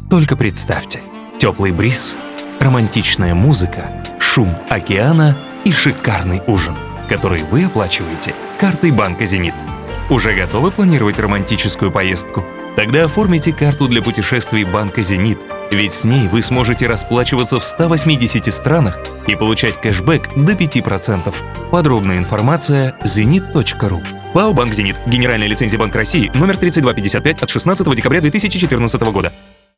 Только представьте, теплый бриз, романтичная музыка, шум океана и шикарный ужин, который вы оплачиваете картой банка «Зенит». Уже готовы планировать романтическую поездку? Тогда оформите карту для путешествий банка «Зенит», ведь с ней вы сможете расплачиваться в 180 странах и получать кэшбэк до 5%. Подробная информация zenit.ru. ПАО «Банк Зенит». Генеральная лицензия Банка России номер 3255 от 16 декабря 2014 года.